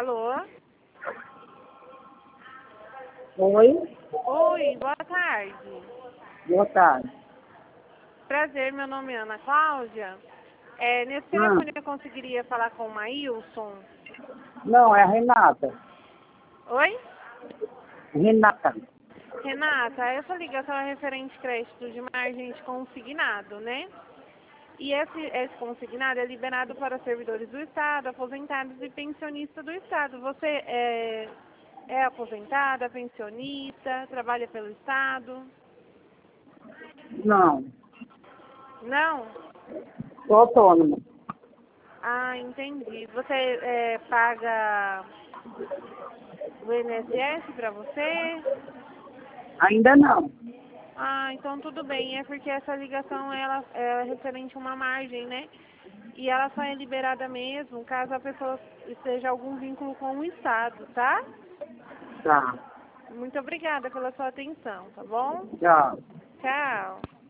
Alô? Oi, Oi, boa tarde. boa tarde. Prazer, meu nome é Ana Cláudia. Nesse Ah, telefone eu conseguiria falar com o Maílson? não, é a Renata. Oi? Renata. Renata, essa ligação é referente crédito de margem de consignado, né? E esse consignado é liberado para servidores do Estado, aposentados e pensionistas do Estado. Você é aposentada, pensionista, trabalha pelo Estado? Não, Não? sou autônoma. Ah, entendi. Você paga o INSS para você? Ainda não. Ah, então tudo bem. É porque essa ligação ela é referente a uma margem, né? E ela só é liberada mesmo caso a pessoa esteja algum vínculo com o Estado, tá? Tá, Muito obrigada pela sua atenção, tá bom? tchau. Tchau.